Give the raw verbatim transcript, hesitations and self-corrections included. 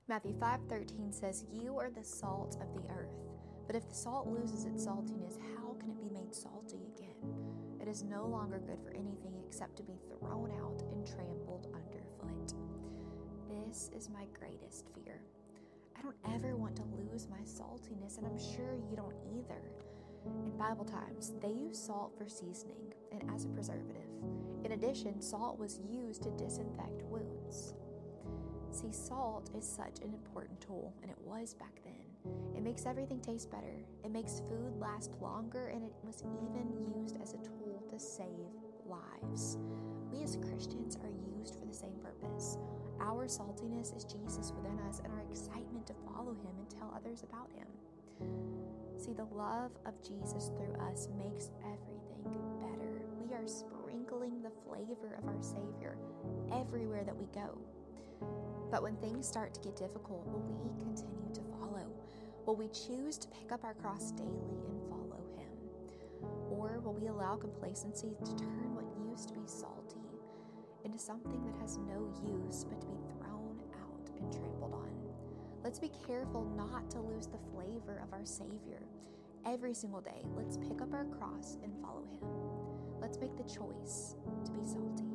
Matthew five thirteen says, "You are the salt of the earth. But if the salt loses its saltiness, how can it be made salty again? It is no longer good for anything except to be thrown out and trampled underfoot." This is my greatest fear. I don't ever want to lose my saltiness, and I'm sure you don't either. In Bible times, they used salt for seasoning and as a preservative. In addition, salt was used to disinfect wounds. See, salt is such an important tool, and it was back then. It makes everything taste better. It makes food last longer, and it was even used as a tool to save lives. We as Christians are used for the same purpose. Our saltiness is Jesus within us, and our excitement to follow him and tell others about him. See, the love of Jesus through us makes everything better. We are sprinkling the flavor of our Savior everywhere that we go. But when things start to get difficult, will we continue to follow? Will we choose to pick up our cross daily and follow him? Or will we allow complacency to turn what used to be salty into something that has no use but to be thrown out and trampled on? Let's be careful not to lose the flavor of our Savior. Every single day, let's pick up our cross and follow him. Let's make the choice to be salty.